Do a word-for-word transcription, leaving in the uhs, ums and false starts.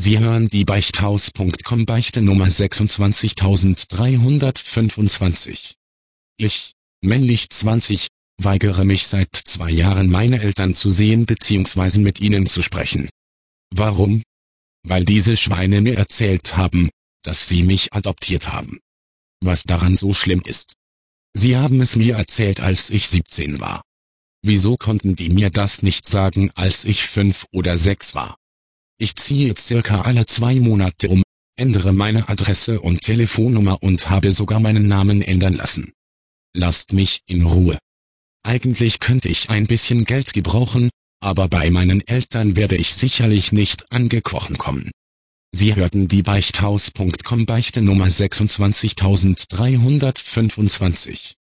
Sie hören die Beichthaus Punkt com Beichte Nummer sechsundzwanzigtausenddreihundertfünfundzwanzig. Ich, männlich zwanzig, weigere mich seit zwei Jahren meine Eltern zu sehen bzw. mit ihnen zu sprechen. Warum? Weil diese Schweine mir erzählt haben, dass sie mich adoptiert haben. Was daran so schlimm ist? Sie haben es mir erzählt, als ich siebzehn war. Wieso konnten die mir das nicht sagen, als ich fünf oder sechs war? Ich ziehe circa alle zwei Monate um, ändere meine Adresse und Telefonnummer und habe sogar meinen Namen ändern lassen. Lasst mich in Ruhe. Eigentlich könnte ich ein bisschen Geld gebrauchen, aber bei meinen Eltern werde ich sicherlich nicht angekrochen kommen. Sie hörten die Beichthaus Punkt com Beichte Nummer sechsundzwanzigtausenddreihundertfünfundzwanzig.